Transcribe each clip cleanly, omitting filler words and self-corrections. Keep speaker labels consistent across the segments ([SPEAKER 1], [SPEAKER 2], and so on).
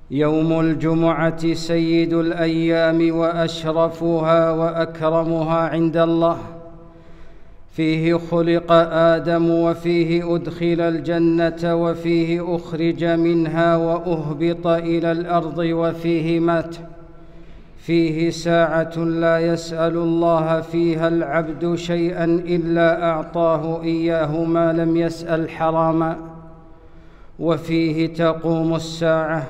[SPEAKER 1] يوم الجمعة سيد الأيام وأشرفها وأكرمها عند الله، فيه خلق آدم وفيه أدخل الجنة وفيه أخرج منها وأهبط إلى الأرض وفيه مات، فيه ساعة لا يسأل الله فيها العبد شيئا إلا أعطاه إياه ما لم يسأل حراما، وفيه تقوم الساعة.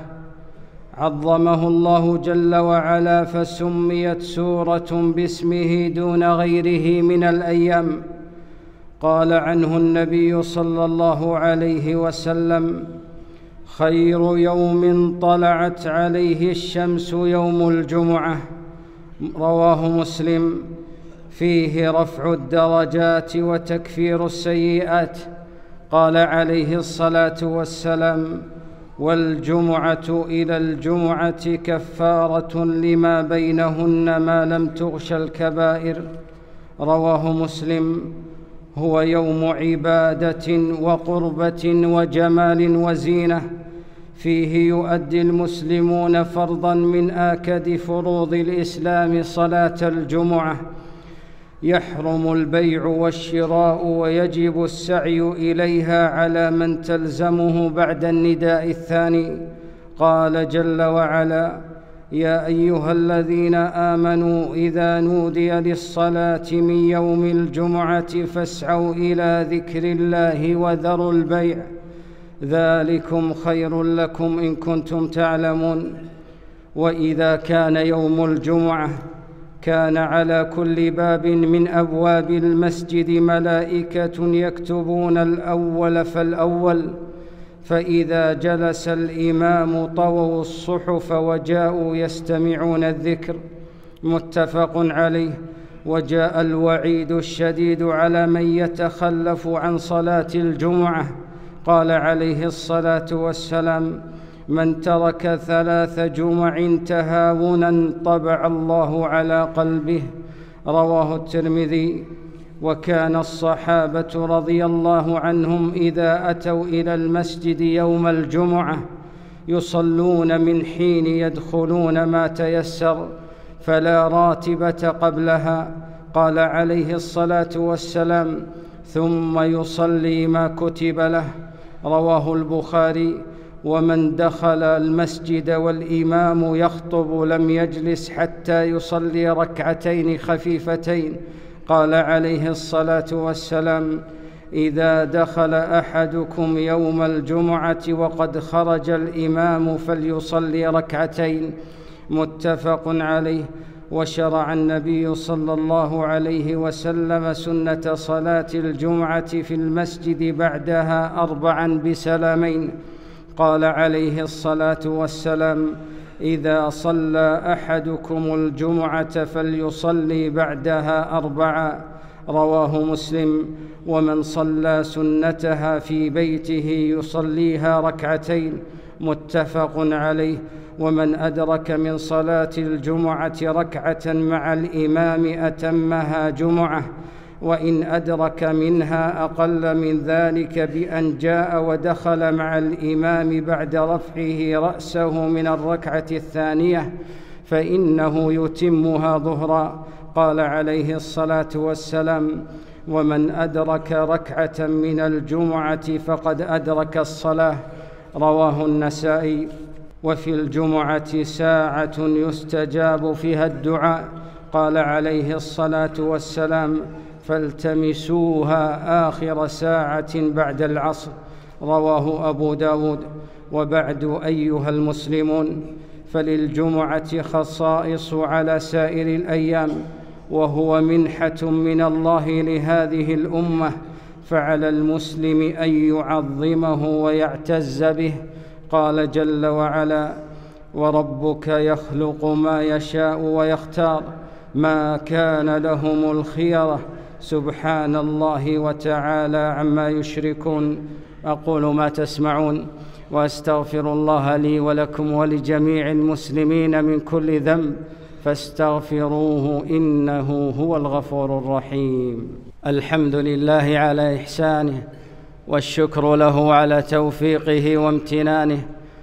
[SPEAKER 1] عظمه الله جل وعلا فسميت سورة باسمه دون غيره من الأيام. قال عنه النبي صلى الله عليه وسلم: خير يوم طلعت عليه الشمس يوم الجمعة. رواه مسلم. فيه رفع الدرجات وتكفير السيئات. قال عليه الصلاة والسلام: والجمعة إلى الجمعة كفارة لما بينهن ما لم تغش الكبائر. رواه مسلم. هو يوم عبادة وقربة وجمال وزينة، فيه يؤدي المسلمون فرضا من آكد فروض الإسلام صلاة الجمعة، يحرم البيع والشراء ويجب السعي إليها على من تلزمه بعد النداء الثاني. قال جل وعلا: يا أيها الذين آمنوا إذا نودي للصلاة من يوم الجمعة فاسعوا إلى ذكر الله وذروا البيع، ذلكم خير لكم إن كنتم تعلمون. وإذا كان يوم الجمعة كان على كل باب من أبواب المسجد ملائكة يكتبون الأول فالأول، فإذا جلس الإمام طووا الصحف وجاءوا يستمعون الذكر. متفق عليه. وجاء الوعيد الشديد على من يتخلف عن صلاة الجمعة. قال عليه الصلاة والسلام: من ترك 3 جمع تهاونا طبع الله على قلبه. رواه الترمذي. وكان الصحابة رضي الله عنهم إذا أتوا إلى المسجد يوم الجمعة يصلون من حين يدخلون ما تيسر، فلا راتبة قبلها. قال عليه الصلاة والسلام: ثم يصلي ما كتب له. رواه البخاري. ومن دخل المسجد والإمام يخطب لم يجلس حتى يصلي ركعتين خفيفتين. قال عليه الصلاة والسلام: إذا دخل أحدكم يوم الجمعة وقد خرج الإمام فليصلي ركعتين. متفق عليه. وشرع النبي صلى الله عليه وسلم سنة صلاة الجمعة في المسجد بعدها 4 بسلامين. قال عليه الصلاة والسلام: إذا صلى أحدكم الجمعة فليصلي بعدها 4. رواه مسلم. ومن صلى سنتها في بيته يصليها ركعتين. متفق عليه. ومن أدرك من صلاة الجمعة ركعة مع الإمام أتمها جمعة، وإن أدرك منها أقل من ذلك بأن جاء ودخل مع الإمام بعد رفعه رأسه من الركعة الثانية فإنه يتمها ظهرا. قال عليه الصلاة والسلام: ومن أدرك ركعة من الجمعة فقد أدرك الصلاة. رواه النسائي. وفي الجمعة ساعة يستجاب فيها الدعاء. قال عليه الصلاة والسلام: فالتمسوها آخر ساعة بعد العصر. رواه أبو داود. وبعد أيها المسلمون، فللجمعة خصائص على سائر الأيام، وهو منحة من الله لهذه الأمة، فعلى المسلم أن يعظمه ويعتز به. قال جل وعلا: وربك يخلق ما يشاء ويختار ما كان لهم الخيرة سبحان الله وتعالى عما يشركون. أقول ما تسمعون وأستغفر الله لي ولكم ولجميع المسلمين من كل ذنب فاستغفروه إنه هو الغفور الرحيم. الحمد لله على إحسانه، والشكر له على توفيقه وامتنانه،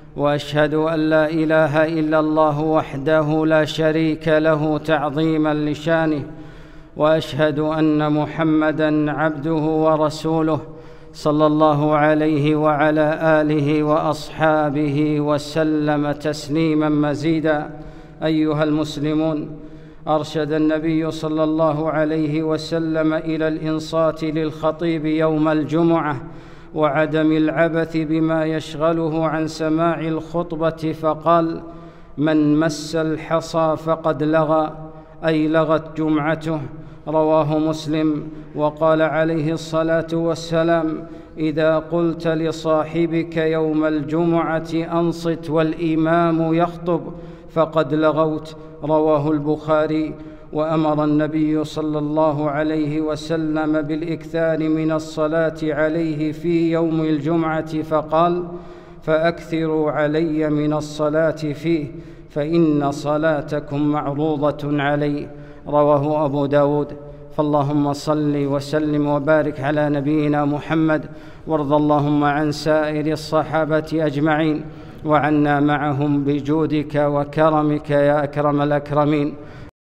[SPEAKER 1] وأشهد أن لا إله إلا الله وحده لا شريك له تعظيما لشانه، وأشهد أن محمدًا عبده ورسوله صلى الله عليه وعلى آله وأصحابه وسلم تسليمًا مزيدًا. أيها المسلمون، أرشد النبي صلى الله عليه وسلم إلى الإنصات للخطيب يوم الجمعة وعدم العبث بما يشغله عن سماع الخطبة، فقال: من مس الحصى فقد لغى، أي لغت جمعته. رواه مسلم. وقال عليه الصلاة والسلام: إذا قلت لصاحبك يوم الجمعة أنصت والإمام يخطب فقد لغوت. رواه البخاري. وأمر النبي صلى الله عليه وسلم بالإكثار من الصلاة عليه في يوم الجمعة، فقال: فأكثروا علي من الصلاة فيه فإن صلاتكم معروضة علي. رواه أبو داود. فاللهم صل وسلم وبارك على نبينا محمد، وارض اللهم عن سائر الصحابة أجمعين، وعنا معهم بجودك وكرمك يا أكرم الأكرمين.